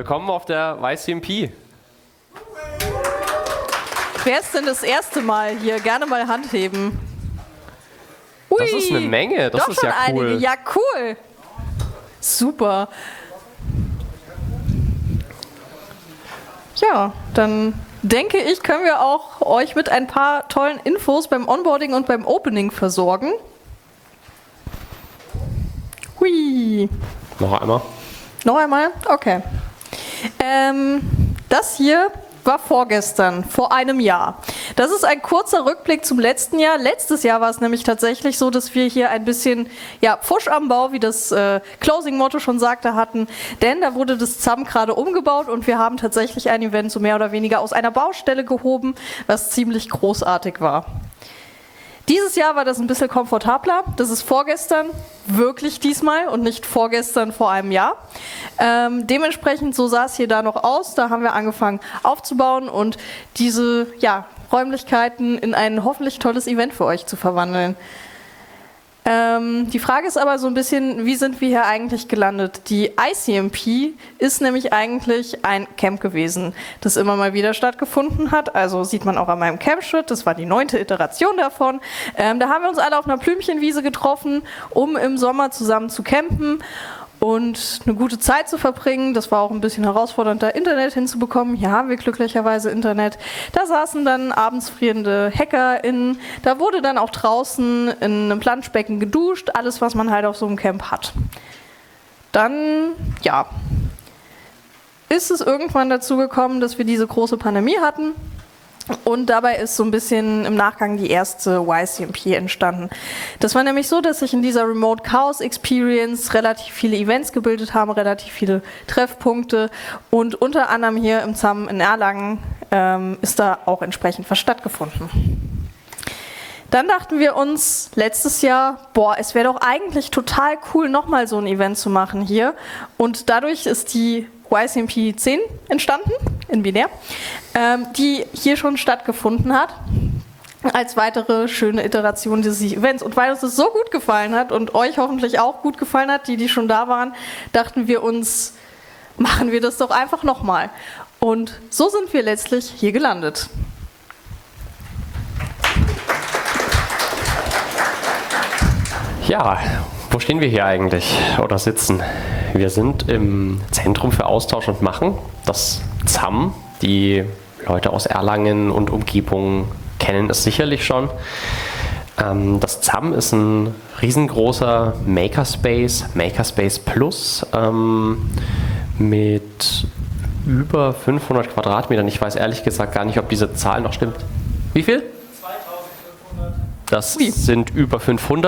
Willkommen auf der YCMP. Wer ist denn das erste Mal hier? Gerne mal Hand heben. Ui, Das ist eine Menge, das doch ist schon ja cool. einige. Ja, cool. Super. Ja, dann denke ich, können wir auch euch mit ein paar tollen Infos beim Onboarding und beim Opening versorgen. Hui. Noch einmal. Noch einmal? Okay. Das hier war vorgestern, vor einem Jahr. Das ist ein kurzer Rückblick zum letzten Jahr. Letztes Jahr war es nämlich tatsächlich so, dass wir hier ein bisschen Pfusch am Bau, wie das Closing-Motto schon sagte, hatten. Denn da wurde das ZAM gerade umgebaut und wir haben tatsächlich ein Event so mehr oder weniger aus einer Baustelle gehoben, was ziemlich großartig war. Dieses Jahr war das ein bisschen komfortabler. Das ist vorgestern, wirklich diesmal und nicht vorgestern vor einem Jahr. Dementsprechend, so sah es hier da noch aus. Da haben wir angefangen aufzubauen und diese Räumlichkeiten in ein hoffentlich tolles Event für euch zu verwandeln. Die Frage ist aber so ein bisschen, wie sind wir hier eigentlich gelandet? Die YCMP ist nämlich eigentlich ein Camp gewesen, das immer mal wieder stattgefunden hat. Also sieht man auch an meinem Campshit, das war die 9. Iteration davon. Da haben wir uns alle auf einer Blümchenwiese getroffen, um im Sommer zusammen zu campen und eine gute Zeit zu verbringen. Das war auch ein bisschen herausfordernd, da Internet hinzubekommen. Hier haben wir glücklicherweise Internet. Da saßen dann abends frierende HackerInnen. Da wurde dann auch draußen in einem Planschbecken geduscht. Alles, was man halt auf so einem Camp hat. Dann, ist es irgendwann dazu gekommen, dass wir diese große Pandemie hatten. Und dabei ist so ein bisschen im Nachgang die erste YCMP entstanden. Das war nämlich so, dass sich in dieser Remote Chaos Experience relativ viele Events gebildet haben, relativ viele Treffpunkte und unter anderem hier im ZAM in Erlangen ist da auch entsprechend was stattgefunden. Dann dachten wir uns letztes Jahr, es wäre doch eigentlich total cool, nochmal so ein Event zu machen hier. Und dadurch ist die YCMP 10 entstanden, in Binär, die hier schon stattgefunden hat, als weitere schöne Iteration dieses Events. Und weil uns das so gut gefallen hat und euch hoffentlich auch gut gefallen hat, die schon da waren, dachten wir uns, machen wir das doch einfach nochmal. Und so sind wir letztlich hier gelandet. Ja, wo stehen wir hier eigentlich oder sitzen? Wir sind im Zentrum für Austausch und Machen, das ZAM. Die Leute aus Erlangen und Umgebung kennen es sicherlich schon. Das ZAM ist ein riesengroßer Makerspace Plus mit über 500 Quadratmetern. Ich weiß ehrlich gesagt gar nicht, ob diese Zahl noch stimmt. Wie viel? Das sind über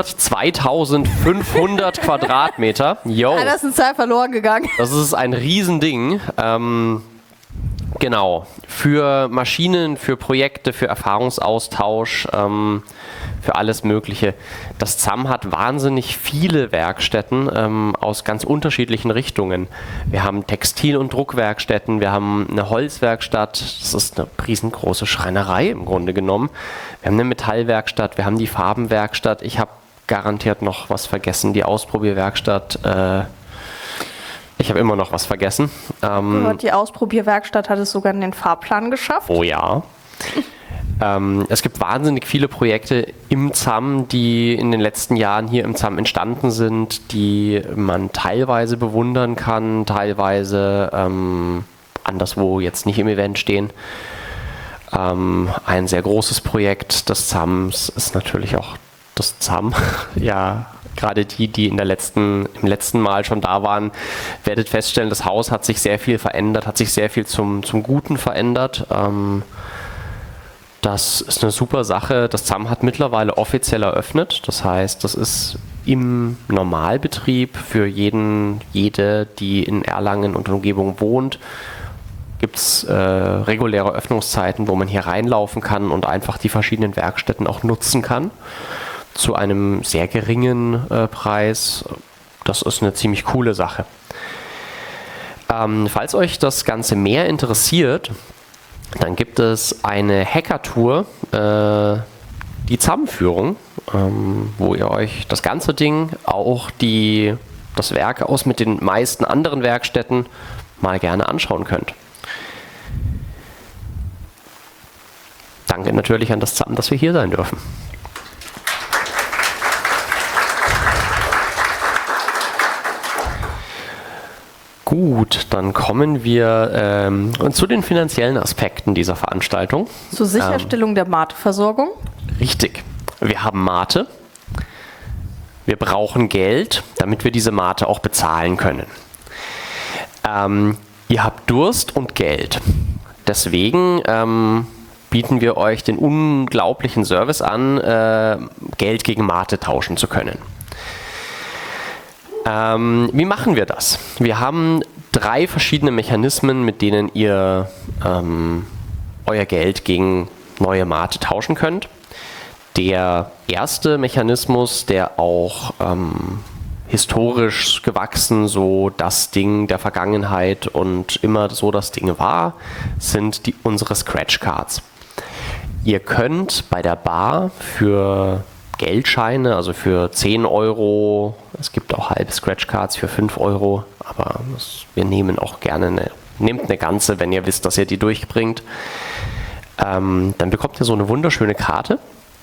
2500 Quadratmeter. Yo. Da ist eine Zahl verloren gegangen. Das ist ein Riesending. Genau. Für Maschinen, für Projekte, für Erfahrungsaustausch, für alles Mögliche. Das ZAM hat wahnsinnig viele Werkstätten aus ganz unterschiedlichen Richtungen. Wir haben Textil- und Druckwerkstätten, wir haben eine Holzwerkstatt, das ist eine riesengroße Schreinerei im Grunde genommen. Wir haben eine Metallwerkstatt, wir haben die Farbenwerkstatt, ich habe garantiert noch was vergessen, die Ausprobierwerkstatt, ich habe immer noch was vergessen. Die Ausprobierwerkstatt hat es sogar in den Fahrplan geschafft. Oh ja. Es gibt wahnsinnig viele Projekte im ZAM, die in den letzten Jahren hier im ZAM entstanden sind, die man teilweise bewundern kann, teilweise anderswo jetzt nicht im Event stehen. Ein sehr großes Projekt des ZAMs ist natürlich auch das ZAM. Ja, gerade die im letzten Mal schon da waren, werdet feststellen, das Haus hat sich sehr viel verändert, hat sich sehr viel zum Guten verändert. Das ist eine super Sache. Das ZAM hat mittlerweile offiziell eröffnet. Das heißt, das ist im Normalbetrieb für jede, die in Erlangen und Umgebung wohnt. Gibt es reguläre Öffnungszeiten, wo man hier reinlaufen kann und einfach die verschiedenen Werkstätten auch nutzen kann. Zu einem sehr geringen Preis. Das ist eine ziemlich coole Sache. Falls euch das Ganze mehr interessiert, dann gibt es eine Hackertour, die ZAM-Führung, wo ihr euch das ganze Ding, auch das Werk aus mit den meisten anderen Werkstätten mal gerne anschauen könnt. Danke natürlich an das ZAM, dass wir hier sein dürfen. Gut, dann kommen wir zu den finanziellen Aspekten dieser Veranstaltung. Zur Sicherstellung der Mate-Versorgung. Richtig. Wir haben Mate. Wir brauchen Geld, damit wir diese Mate auch bezahlen können. Ihr habt Durst und Geld. Deswegen bieten wir euch den unglaublichen Service an, Geld gegen Mate tauschen zu können. Wie machen wir das? Wir haben 3 verschiedene Mechanismen, mit denen ihr euer Geld gegen neue Mate tauschen könnt. Der erste Mechanismus, der auch historisch gewachsen so das Ding der Vergangenheit und immer so das Ding war, sind unsere Scratch Cards. Ihr könnt bei der Bar für Geldscheine, also für 10 Euro, es gibt auch halbe Scratch Cards für 5 Euro, aber wir nehmen auch gerne nehmt eine ganze, wenn ihr wisst, dass ihr die durchbringt. Dann bekommt ihr so eine wunderschöne Karte.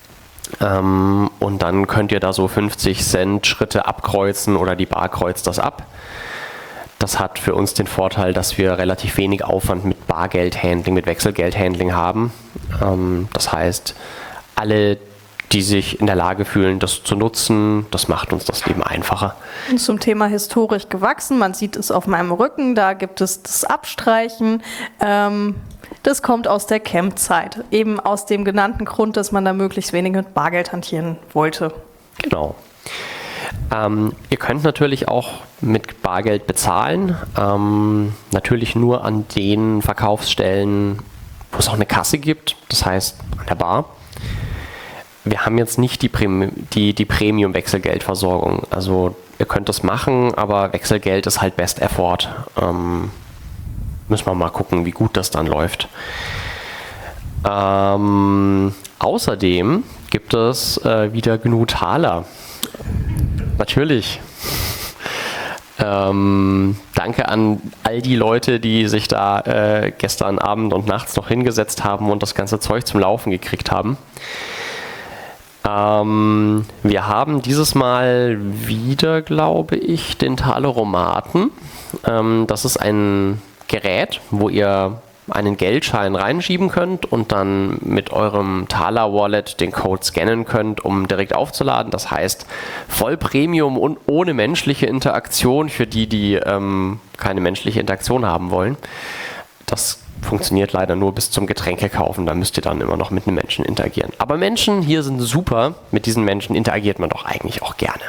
Und dann könnt ihr da so 50 Cent Schritte abkreuzen oder die Bar kreuzt das ab. Das hat für uns den Vorteil, dass wir relativ wenig Aufwand mit Bargeldhandling, mit Wechselgeldhandling haben. Das heißt, alle, die sich in der Lage fühlen, das zu nutzen, das macht uns das Leben einfacher. Und zum Thema historisch gewachsen, man sieht es auf meinem Rücken, da gibt es das Abstreichen. Das kommt aus der Camp-Zeit, eben aus dem genannten Grund, dass man da möglichst wenig mit Bargeld hantieren wollte. Genau. Ihr könnt natürlich auch mit Bargeld bezahlen, natürlich nur an den Verkaufsstellen, wo es auch eine Kasse gibt, das heißt an der Bar. Wir haben jetzt nicht die Premium-Wechselgeldversorgung, also ihr könnt das machen, aber Wechselgeld ist halt Best Effort. Müssen wir mal gucken, wie gut das dann läuft. Außerdem gibt es wieder GNU Taler. Natürlich. Danke an all die Leute, die sich da gestern Abend und nachts noch hingesetzt haben und das ganze Zeug zum Laufen gekriegt haben. Wir haben dieses Mal wieder, glaube ich, den Taleromaten. Das ist ein Gerät, wo ihr einen Geldschein reinschieben könnt und dann mit eurem Thaler-Wallet den Code scannen könnt, um direkt aufzuladen. Das heißt, voll Premium und ohne menschliche Interaktion für die keine menschliche Interaktion haben wollen. Das funktioniert leider nur bis zum Getränke kaufen. Da müsst ihr dann immer noch mit einem Menschen interagieren. Aber Menschen hier sind super. Mit diesen Menschen interagiert man doch eigentlich auch gerne.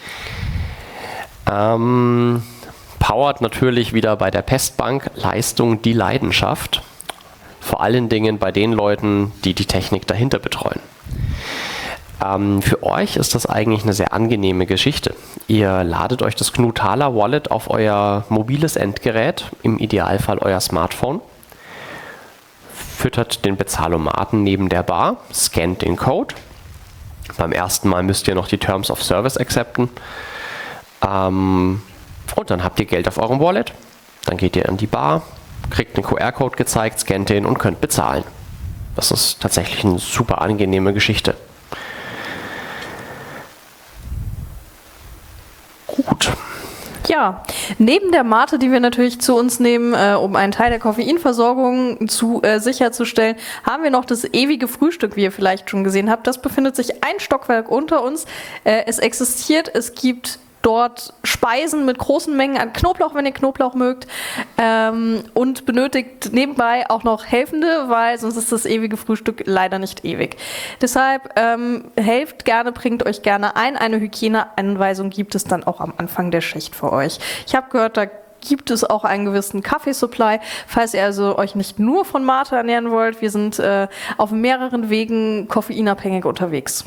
Powert natürlich wieder bei der Pestbank Leistung die Leidenschaft. Vor allen Dingen bei den Leuten, die die Technik dahinter betreuen. Für euch ist das eigentlich eine sehr angenehme Geschichte. Ihr ladet euch das GNU Taler Wallet auf euer mobiles Endgerät, im Idealfall euer Smartphone, füttert den Bezahlomaten neben der Bar, scannt den Code. Beim ersten Mal müsst ihr noch die Terms of Service accepten. Und dann habt ihr Geld auf eurem Wallet. Dann geht ihr an die Bar, kriegt einen QR-Code gezeigt, scannt den und könnt bezahlen. Das ist tatsächlich eine super angenehme Geschichte. Gut. Ja, neben der Mate, die wir natürlich zu uns nehmen, um einen Teil der Koffeinversorgung sicherzustellen, haben wir noch das ewige Frühstück, wie ihr vielleicht schon gesehen habt. Das befindet sich ein Stockwerk unter uns. Es existiert, es gibt dort Speisen mit großen Mengen an Knoblauch, wenn ihr Knoblauch mögt, und benötigt nebenbei auch noch Helfende, weil sonst ist das ewige Frühstück leider nicht ewig. Deshalb helft gerne, bringt euch gerne ein. Eine Hygieneanweisung gibt es dann auch am Anfang der Schicht für euch. Ich habe gehört, da gibt es auch einen gewissen Kaffeesupply, falls ihr also euch nicht nur von Mate ernähren wollt. Wir sind auf mehreren Wegen koffeinabhängig unterwegs.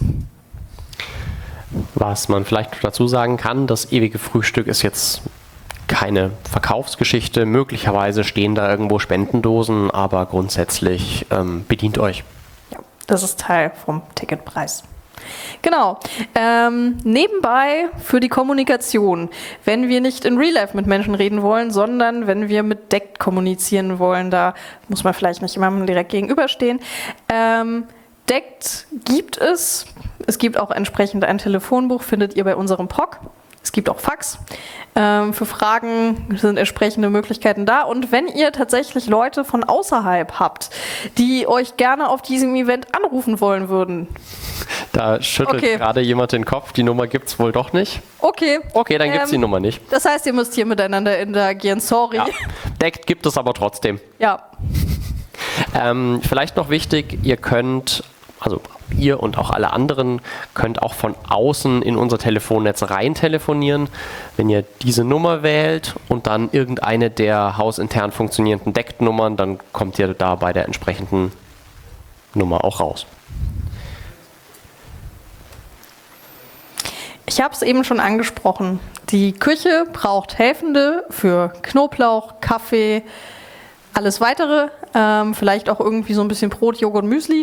Was man vielleicht dazu sagen kann, das ewige Frühstück ist jetzt keine Verkaufsgeschichte. Möglicherweise stehen da irgendwo Spendendosen, aber grundsätzlich bedient euch. Ja, das ist Teil vom Ticketpreis. Genau. Nebenbei für die Kommunikation, wenn wir nicht in Real Life mit Menschen reden wollen, sondern wenn wir mit DECT kommunizieren wollen, da muss man vielleicht nicht jemandem direkt gegenüberstehen. DECT gibt es. Es gibt auch entsprechend ein Telefonbuch, findet ihr bei unserem POC. Es gibt auch Fax. Für Fragen sind entsprechende Möglichkeiten da. Und wenn ihr tatsächlich Leute von außerhalb habt, die euch gerne auf diesem Event anrufen wollen würden. Da schüttelt gerade jemand den Kopf. Die Nummer gibt es wohl doch nicht. Okay. Okay, dann gibt es die Nummer nicht. Das heißt, ihr müsst hier miteinander interagieren. Sorry. Ja. DECT gibt es aber trotzdem. Ja. Vielleicht noch wichtig, ihr und auch alle anderen könnt auch von außen in unser Telefonnetz rein telefonieren. Wenn ihr diese Nummer wählt und dann irgendeine der hausintern funktionierenden DECT-Nummern, dann kommt ihr da bei der entsprechenden Nummer auch raus. Ich habe es eben schon angesprochen. Die Küche braucht Helfende für Knoblauch, Kaffee, alles weitere, vielleicht auch irgendwie so ein bisschen Brot, Joghurt, Müsli.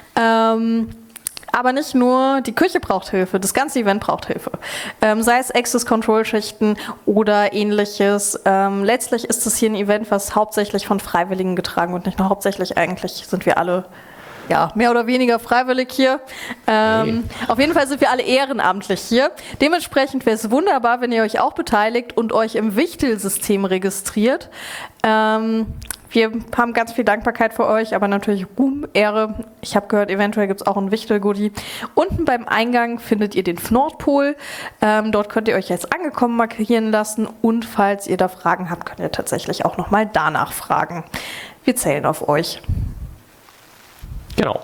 Aber nicht nur die Küche braucht Hilfe, das ganze Event braucht Hilfe. Sei es Access-Control-Schichten oder ähnliches. Letztlich ist es hier ein Event, was hauptsächlich von Freiwilligen getragen wird. Nicht nur hauptsächlich, eigentlich sind wir alle mehr oder weniger freiwillig hier. Auf jeden Fall sind wir alle ehrenamtlich hier. Dementsprechend wäre es wunderbar, wenn ihr euch auch beteiligt und euch im Wichtel-System registriert. Wir haben ganz viel Dankbarkeit für euch, aber natürlich Ruhm, Ehre. Ich habe gehört, eventuell gibt es auch ein Wichtel-Goodie. Unten beim Eingang findet ihr den Nordpol. Dort könnt ihr euch jetzt angekommen markieren lassen. Und falls ihr da Fragen habt, könnt ihr tatsächlich auch nochmal danach fragen. Wir zählen auf euch. Genau.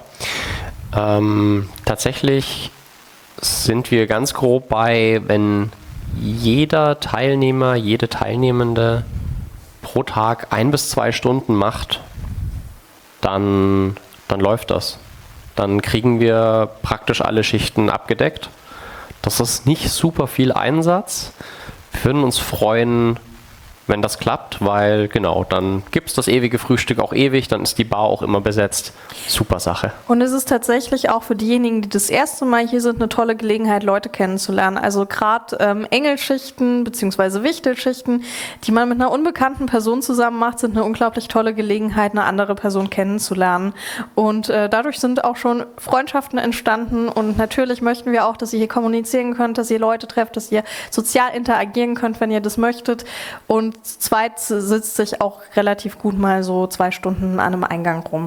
Tatsächlich sind wir ganz grob bei, wenn jeder Teilnehmer, jede Teilnehmende pro Tag 1 bis 2 Stunden macht, dann läuft das. Dann kriegen wir praktisch alle Schichten abgedeckt. Das ist nicht super viel Einsatz. Wir würden uns freuen, wenn das klappt, weil genau, dann gibt es das ewige Frühstück auch ewig, dann ist die Bar auch immer besetzt. Super Sache. Und es ist tatsächlich auch für diejenigen, die das erste Mal hier sind, eine tolle Gelegenheit, Leute kennenzulernen. Also gerade Engelschichten bzw. Wichtelschichten, die man mit einer unbekannten Person zusammen macht, sind eine unglaublich tolle Gelegenheit, eine andere Person kennenzulernen. Und dadurch sind auch schon Freundschaften entstanden. Und natürlich möchten wir auch, dass ihr hier kommunizieren könnt, dass ihr Leute trefft, dass ihr sozial interagieren könnt, wenn ihr das möchtet. Und zu zweit sitzt sich auch relativ gut mal so 2 Stunden an einem Eingang rum.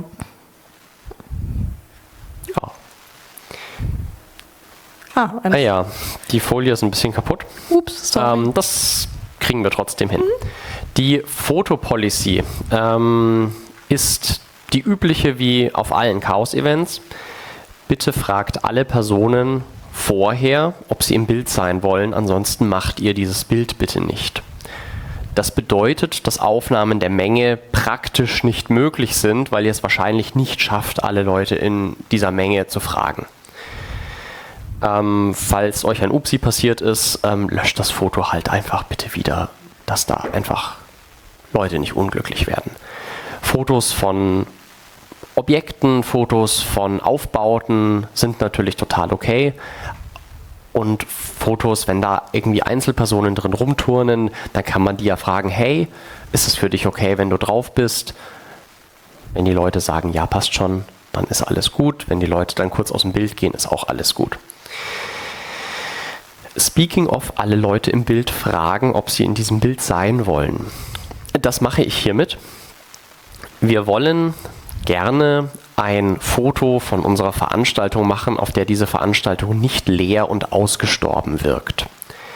Ja. Die Folie ist ein bisschen kaputt. Ups, sorry. Das kriegen wir trotzdem hin. Die Fotopolicy ist die übliche wie auf allen Chaos-Events. Bitte fragt alle Personen vorher, ob sie im Bild sein wollen, ansonsten macht ihr dieses Bild bitte nicht. Das bedeutet, dass Aufnahmen der Menge praktisch nicht möglich sind, weil ihr es wahrscheinlich nicht schafft, alle Leute in dieser Menge zu fragen. Falls euch ein Upsi passiert ist, löscht das Foto halt einfach bitte wieder, dass da einfach Leute nicht unglücklich werden. Fotos von Objekten, Fotos von Aufbauten sind natürlich total okay. Und Fotos, wenn da irgendwie Einzelpersonen drin rumturnen, dann kann man die ja fragen, hey, ist es für dich okay, wenn du drauf bist? Wenn die Leute sagen, ja, passt schon, dann ist alles gut. Wenn die Leute dann kurz aus dem Bild gehen, ist auch alles gut. Speaking of, alle Leute im Bild fragen, ob sie in diesem Bild sein wollen. Das mache ich hiermit. Wir wollen gerne ein Foto von unserer Veranstaltung machen, auf der diese Veranstaltung nicht leer und ausgestorben wirkt.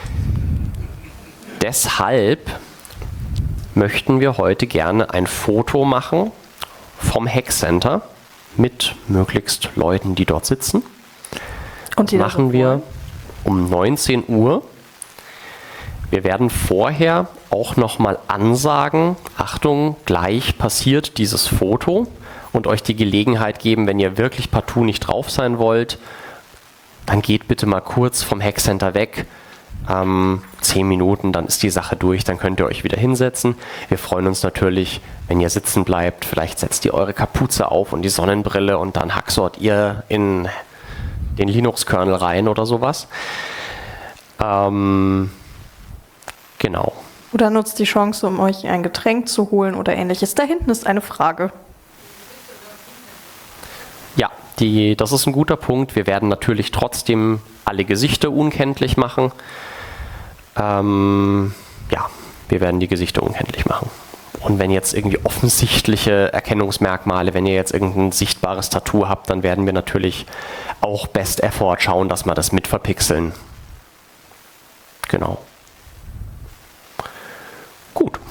Deshalb möchten wir heute gerne ein Foto machen vom Hackcenter mit möglichst Leuten, die dort sitzen. Und das machen wir um 19 Uhr. Wir werden vorher auch nochmal ansagen, Achtung, gleich passiert dieses Foto, und euch die Gelegenheit geben, wenn ihr wirklich partout nicht drauf sein wollt, dann geht bitte mal kurz vom Hackcenter weg. 10 Minuten, dann ist die Sache durch, dann könnt ihr euch wieder hinsetzen. Wir freuen uns natürlich, wenn ihr sitzen bleibt. Vielleicht setzt ihr eure Kapuze auf und die Sonnenbrille und dann hacksort ihr in den Linux-Kernel rein oder sowas. Genau. Oder nutzt die Chance, um euch ein Getränk zu holen oder ähnliches. Da hinten ist eine Frage. Ja, das ist ein guter Punkt. Wir werden natürlich trotzdem alle Gesichter unkenntlich machen. Ja, wir werden die Gesichter unkenntlich machen. Und wenn jetzt irgendwie offensichtliche Erkennungsmerkmale, wenn ihr jetzt irgendein sichtbares Tattoo habt, dann werden wir natürlich auch Best Effort schauen, dass wir das mit verpixeln. Genau. Gut.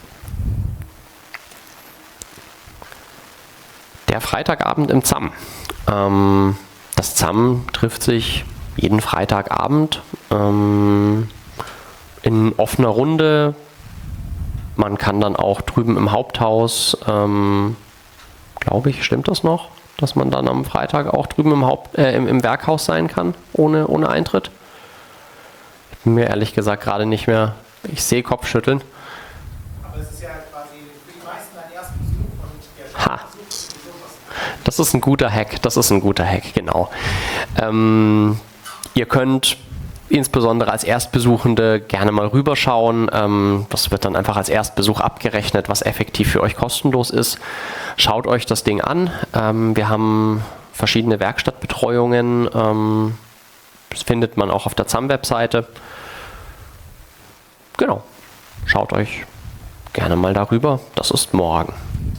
Der Freitagabend im ZAM. Das ZAM trifft sich jeden Freitagabend in offener Runde. Man kann dann auch drüben im Haupthaus, glaube ich, stimmt das noch, dass man dann am Freitag auch drüben im Werkhaus sein kann, ohne Eintritt? Ich bin mir ehrlich gesagt gerade nicht mehr, ich sehe Kopfschütteln. Aber es ist ja quasi für die meisten ein Erstbesuch und der Besuch ist sowieso was. Das ist ein guter Hack, genau. Ihr könnt insbesondere als Erstbesuchende gerne mal rüberschauen. Das wird dann einfach als Erstbesuch abgerechnet, was effektiv für euch kostenlos ist. Schaut euch das Ding an. Wir haben verschiedene Werkstattbetreuungen. Das findet man auch auf der ZAM-Webseite. Genau. Schaut euch gerne mal darüber. Das ist morgen.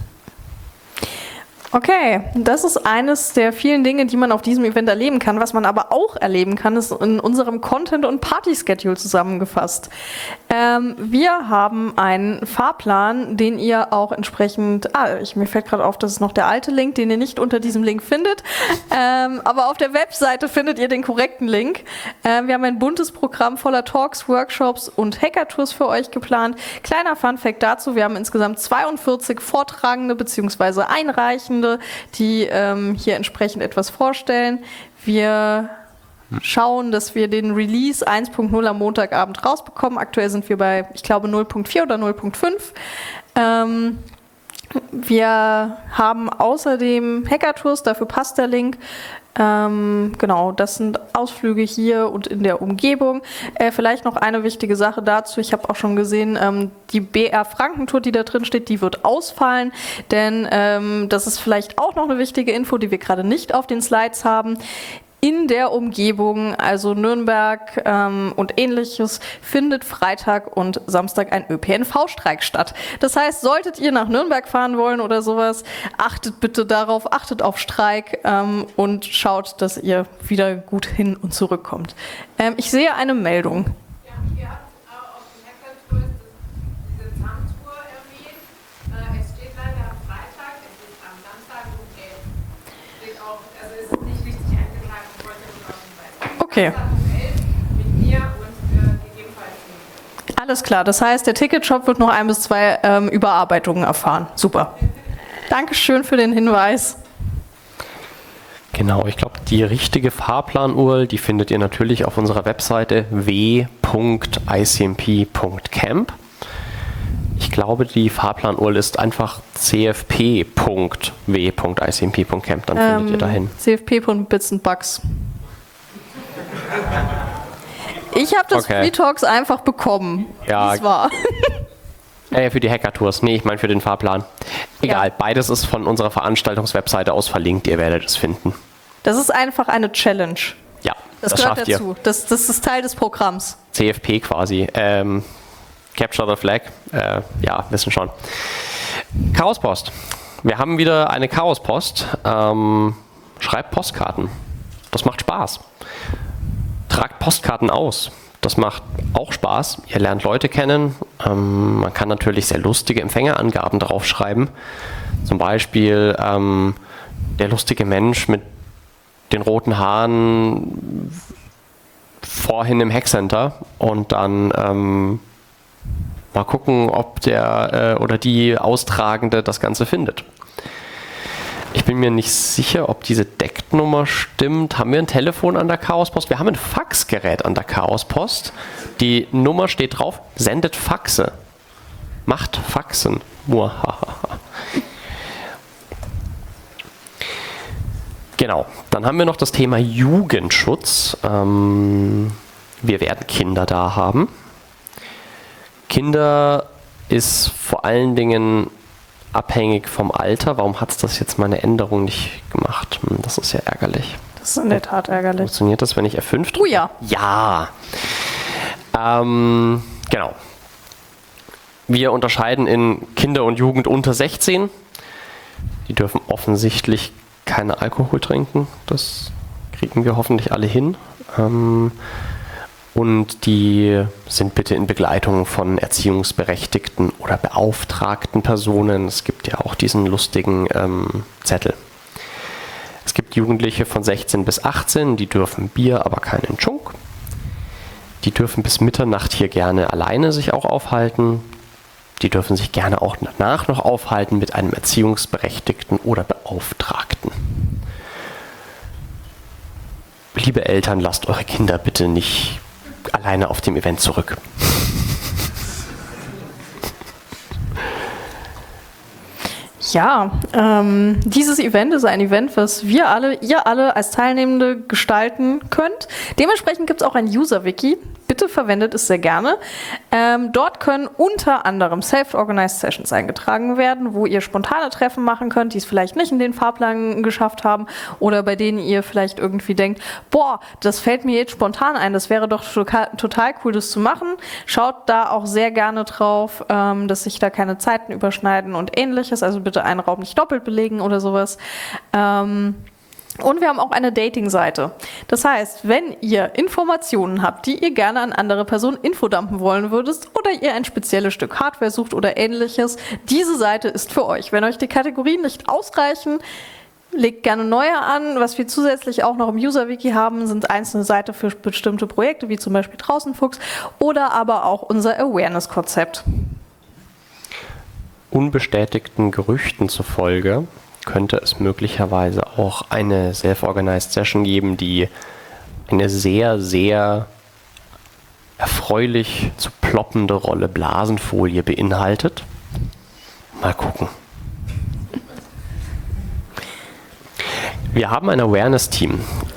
Okay, das ist eines der vielen Dinge, die man auf diesem Event erleben kann. Was man aber auch erleben kann, ist in unserem Content- und Party-Schedule zusammengefasst. Wir haben einen Fahrplan, den ihr auch entsprechend, mir fällt gerade auf, das ist noch der alte Link, den ihr nicht unter diesem Link findet, aber auf der Webseite findet ihr den korrekten Link. Wir haben ein buntes Programm voller Talks, Workshops und Hackertours für euch geplant. Kleiner Funfact dazu, wir haben insgesamt 42 Vortragende bzw. Einreichende, die hier entsprechend etwas vorstellen. Wir schauen, dass wir den Release 1.0 am Montagabend rausbekommen. Aktuell sind wir bei, ich glaube, 0.4 oder 0.5. Wir haben außerdem Hackertours, dafür passt der Link. Genau, das sind Ausflüge hier und in der Umgebung. Vielleicht noch eine wichtige Sache dazu. Ich habe auch schon gesehen, die BR Franken-Tour, die da drin steht, die wird ausfallen, denn das ist vielleicht auch noch eine wichtige Info, die wir gerade nicht auf den Slides haben. In der Umgebung, also Nürnberg und ähnliches, findet Freitag und Samstag ein ÖPNV-Streik statt. Das heißt, solltet ihr nach Nürnberg fahren wollen oder sowas, achtet bitte darauf, achtet auf Streik und schaut, dass ihr wieder gut hin und zurückkommt. Ich sehe eine Meldung. Ja, ihr habt auf dem Hackertour diese ZAM-Tour erwähnt. Es steht leider am Freitag, es ist am Samstag um 11. Steht auch, also es ist nicht richtig eingetragen, ich wollte nur darauf hinweisen. Okay. Samstag um 11 mit mir und gegebenenfalls mit. Alles klar, das heißt, der Ticketshop wird noch 1 bis 2 Überarbeitungen erfahren. Super. Dankeschön für den Hinweis. Genau, ich glaube, die richtige Fahrplan-URL, die findet ihr natürlich auf unserer Webseite w.icmp.camp. Ich glaube, die Fahrplan-URL ist einfach cfp.w.icmp.camp, dann findet ihr dahin. cfp.bits and bugs. Ich habe das Okay. Free Talks einfach bekommen. Ja. Das war. Für die Hackertours. Nee, ich meine für den Fahrplan. Egal, Ja. beides ist von unserer Veranstaltungswebseite aus verlinkt. Ihr werdet es finden. Das ist einfach eine Challenge. Ja, Das das gehört schafft dazu. Das ist Teil des Programms. ihr. CFP quasi. Capture the Flag. Ja, wissen schon. Chaospost. Wir haben wieder eine Chaospost. Schreibt Postkarten. Das macht Spaß. Tragt Postkarten aus. Das macht auch Spaß. Ihr lernt Leute kennen. Man kann natürlich sehr lustige Empfängerangaben draufschreiben. Zum Beispiel der lustige Mensch mit den roten Haaren vorhin im Hackcenter und dann mal gucken, ob der oder die Austragende das Ganze findet. Ich bin mir nicht sicher, ob diese Decknummer stimmt. Haben wir ein Telefon an der Chaospost? Wir haben ein Faxgerät an der Chaospost. Die Nummer steht drauf, sendet Faxe. Macht Faxen. Genau, dann haben wir noch das Thema Jugendschutz. Wir werden Kinder da haben. Kinder ist vor allen Dingen abhängig vom Alter. Warum hat es das jetzt meine Änderung nicht gemacht? Das ist ja ärgerlich. Das ist in der Tat ärgerlich. Funktioniert das, wenn ich F5 drücke? Oh ja. Ja. Genau. Wir unterscheiden in Kinder und Jugend unter 16. Die dürfen offensichtlich keine Alkohol trinken. Das kriegen wir hoffentlich alle hin. Und die sind bitte in Begleitung von erziehungsberechtigten oder beauftragten Personen. Es gibt ja auch diesen lustigen Zettel. Es gibt Jugendliche von 16 bis 18, die dürfen Bier, aber keinen Chunk. Die dürfen bis Mitternacht hier gerne alleine sich auch aufhalten. Die dürfen sich gerne auch danach noch aufhalten mit einem Erziehungsberechtigten oder Beauftragten. Liebe Eltern, lasst eure Kinder bitte nicht alleine auf dem Event zurück. Ja, dieses Event ist ein Event, was ihr alle als Teilnehmende gestalten könnt. Dementsprechend gibt es auch ein User-Wiki. Bitte verwendet es sehr gerne. Dort können unter anderem Self-Organized Sessions eingetragen werden, wo ihr spontane Treffen machen könnt, die es vielleicht nicht in den Fahrplan geschafft haben oder bei denen ihr vielleicht irgendwie denkt, boah, das fällt mir jetzt spontan ein, das wäre doch total cool, das zu machen. Schaut da auch sehr gerne drauf, dass sich da keine Zeiten überschneiden und ähnliches. Also bitte einen Raum nicht doppelt belegen oder sowas. Und wir haben auch eine Dating-Seite. Das heißt, wenn ihr Informationen habt, die ihr gerne an andere Personen infodumpen wollen würdet oder ihr ein spezielles Stück Hardware sucht oder ähnliches, diese Seite ist für euch. Wenn euch die Kategorien nicht ausreichen, legt gerne neue an. Was wir zusätzlich auch noch im User-Wiki haben, sind einzelne Seiten für bestimmte Projekte, wie zum Beispiel Draußenfuchs oder aber auch unser Awareness-Konzept. Unbestätigten Gerüchten zufolge könnte es möglicherweise auch eine Self-Organized Session geben, die eine sehr, sehr erfreulich zu ploppende Rolle Blasenfolie beinhaltet. Mal gucken. Wir haben ein Awareness-Team.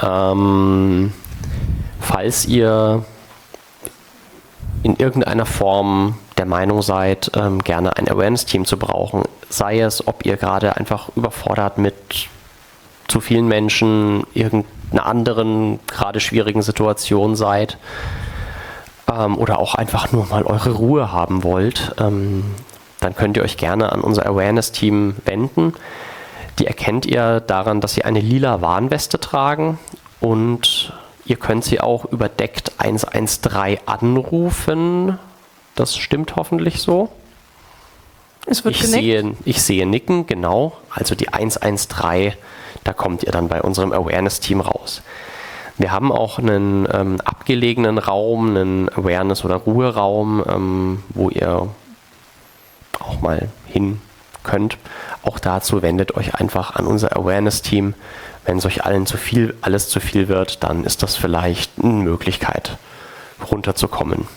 Falls ihr in irgendeiner Form der Meinung seid, gerne ein Awareness-Team zu brauchen, sei es, ob ihr gerade einfach überfordert mit zu vielen Menschen, irgendeiner anderen gerade schwierigen Situation seid oder auch einfach nur mal eure Ruhe haben wollt, dann könnt ihr euch gerne an unser Awareness-Team wenden. Die erkennt ihr daran, dass sie eine lila Warnweste tragen und ihr könnt sie auch überdeckt 113 anrufen. Das stimmt hoffentlich so. Es wird genickt. Ich sehe Nicken, genau. Also die 113, da kommt ihr dann bei unserem Awareness-Team raus. Wir haben auch einen abgelegenen Raum, einen Awareness- oder Ruheraum, wo ihr auch mal hin könnt. Auch dazu wendet euch einfach an unser Awareness-Team. Wenn es euch alles zu viel wird, dann ist das vielleicht eine Möglichkeit, runterzukommen.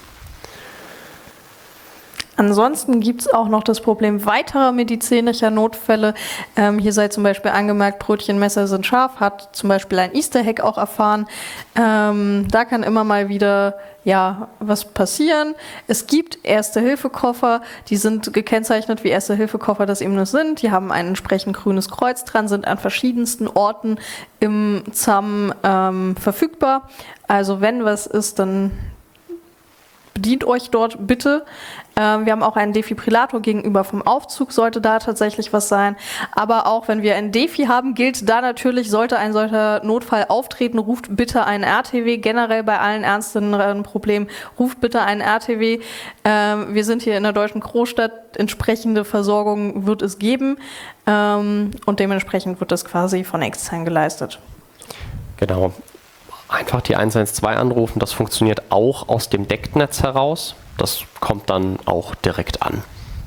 Ansonsten gibt es auch noch das Problem weiterer medizinischer Notfälle. Hier sei zum Beispiel angemerkt, Brötchenmesser sind scharf, hat zum Beispiel ein Easter Hack auch erfahren. Da kann immer mal wieder was passieren. Es gibt Erste-Hilfe-Koffer, die sind gekennzeichnet wie Erste-Hilfe-Koffer, das eben nur sind. Die haben ein entsprechend grünes Kreuz dran, sind an verschiedensten Orten im ZAM verfügbar. Also wenn was ist, dann bedient euch dort bitte. Wir haben auch einen Defibrillator gegenüber vom Aufzug, sollte da tatsächlich was sein. Aber auch wenn wir ein Defi haben, gilt da natürlich, sollte ein solcher Notfall auftreten, ruft bitte einen RTW. Generell bei allen ernsteren Problemen, ruft bitte einen RTW. Wir sind hier in der deutschen Großstadt, entsprechende Versorgung wird es geben und dementsprechend wird das quasi von extern geleistet. Genau. Einfach die 112 anrufen, das funktioniert auch aus dem Decknetz heraus. Das kommt dann auch direkt an.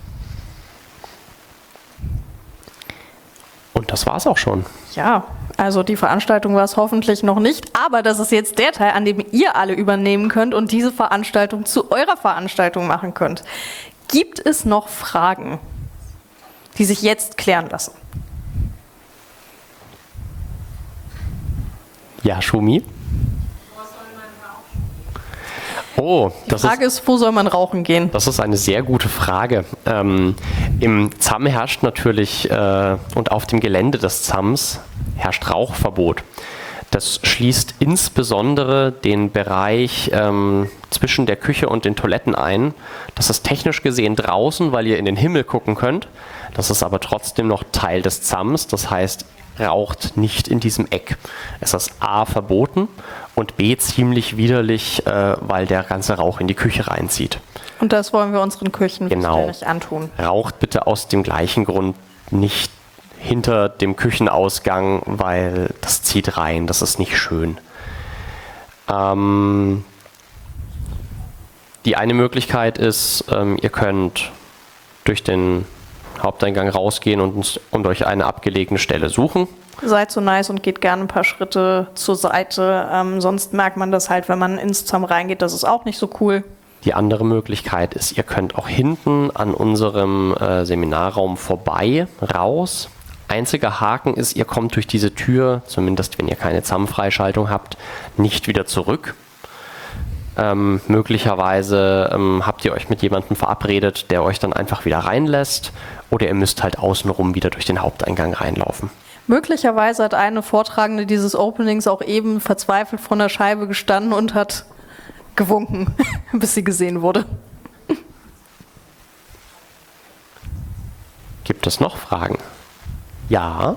Und das war's auch schon. Ja, also die Veranstaltung war es hoffentlich noch nicht, aber das ist jetzt der Teil, an dem ihr alle übernehmen könnt und diese Veranstaltung zu eurer Veranstaltung machen könnt. Gibt es noch Fragen, die sich jetzt klären lassen? Ja, Schumi? Was soll man rauchen? Oh, Die Frage ist, wo soll man rauchen gehen? das ist eine sehr gute Frage. Im ZAM herrscht natürlich und auf dem Gelände des ZAMs herrscht Rauchverbot. Das schließt insbesondere den Bereich zwischen der Küche und den Toiletten ein. Das ist technisch gesehen draußen, weil ihr in den Himmel gucken könnt. Das ist aber trotzdem noch Teil des ZAMs. Das heißt, raucht nicht in diesem Eck. Es ist A verboten und B ziemlich widerlich, weil der ganze Rauch in die Küche reinzieht. Und das wollen wir unseren Küchen Genau. nicht antun. Raucht bitte aus dem gleichen Grund nicht hinter dem Küchenausgang, weil das zieht rein, das ist nicht schön. Die eine Möglichkeit ist, ihr könnt durch den Haupteingang rausgehen und euch eine abgelegene Stelle suchen. Seid so nice und geht gerne ein paar Schritte zur Seite. Sonst merkt man das halt, wenn man ins ZAM reingeht, das ist auch nicht so cool. Die andere Möglichkeit ist, ihr könnt auch hinten an unserem Seminarraum vorbei raus. Einziger Haken ist, ihr kommt durch diese Tür, zumindest wenn ihr keine ZAM-Freischaltung habt, nicht wieder zurück. Möglicherweise habt ihr euch mit jemandem verabredet, der euch dann einfach wieder reinlässt, oder ihr müsst halt außenrum wieder durch den Haupteingang reinlaufen. Möglicherweise hat eine Vortragende dieses Openings auch eben verzweifelt vor der Scheibe gestanden und hat gewunken, bis sie gesehen wurde. Gibt es noch Fragen? Ja.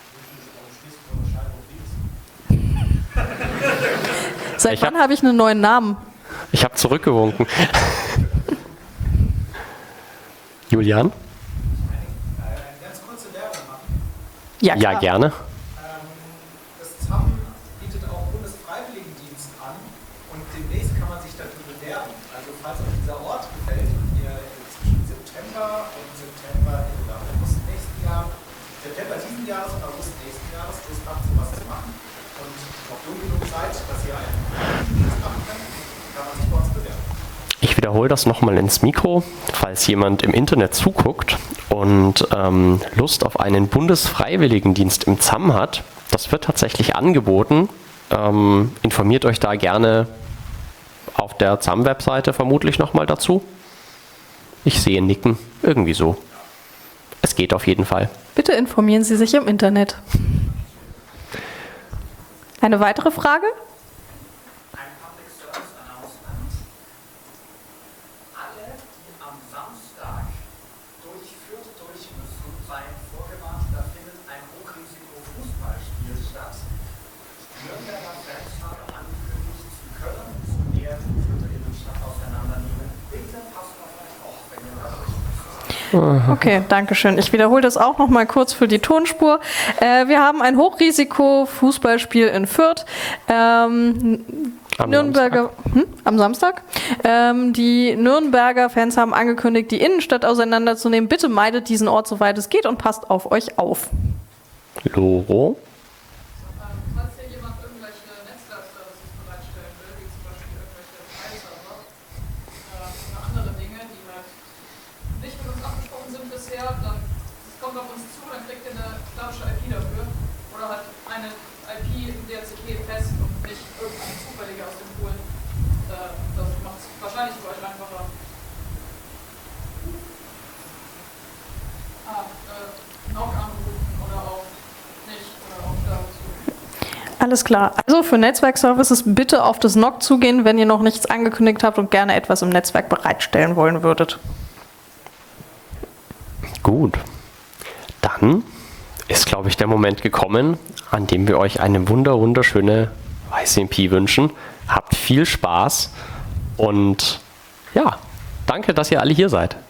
Seit wann habe ich einen neuen Namen? Ich habe zurückgewunken. Julian? Eine ganz kurze Werbung machen. Ja, Ja, gerne. Das ZAM bietet auch Bundesfreiwilligendienst an und demnächst kann man sich dafür bewerben. Also falls euch dieser Ort gefällt und ihr zwischen September und September oder August nächsten Jahr, September diesen Jahres und August nächsten Jahres Lust habt, sowas zu machen und noch jung genug seid, dass ihr einen Dienst machen könnt, kann man sich bei uns bewerben. Ich wiederhole das nochmal ins Mikro, falls jemand im Internet zuguckt und Lust auf einen Bundesfreiwilligendienst im ZAM hat. Das wird tatsächlich angeboten. Informiert euch da gerne auf der ZAM-Webseite vermutlich nochmal dazu. Ich sehe Nicken, irgendwie so. Es geht auf jeden Fall. Bitte informieren Sie sich im Internet. Eine weitere Frage? Ein Public Service Announcement. Alle, die am Samstag durchführt durch müssen, seien vorgewarnt, da findet ein Hochrisiko-Fußballspiel statt. Nürnberger Fans haben angekündigt, sie können zu der Fürther Innenstadt auseinandernehmen. Bitte passt auf euch auf, wenn ihr da durch müsst. Okay, danke schön. Ich wiederhole das auch noch mal kurz für die Tonspur. Wir haben ein Hochrisiko-Fußballspiel in Fürth. Nürnberger am Samstag. Die Nürnberger Fans haben angekündigt, die Innenstadt auseinanderzunehmen. Bitte meidet diesen Ort, soweit es geht, und passt auf euch auf. Loro? Falls hier jemand irgendwelche Netzwerkservices bereitstellen will, wie zum Beispiel irgendwelche File-Server oder andere Dinge, die halt nicht mit uns abgesprochen sind bisher, dann kommt auf uns zu, dann kriegt ihr eine statische IP dafür oder halt eine IP in DHCP fest und nicht irgendeine zufällige aus dem Pool. Das macht es wahrscheinlich für euch einfacher. Knock anrufen oder auch nicht oder auch dazu. Alles klar. Also für Netzwerkservices bitte auf das NOC zugehen, wenn ihr noch nichts angekündigt habt und gerne etwas im Netzwerk bereitstellen wollen würdet. Gut. Dann ist, glaube ich, der Moment gekommen, an dem wir euch eine wunderschöne YCMP wünschen. Habt viel Spaß und ja, danke, dass ihr alle hier seid.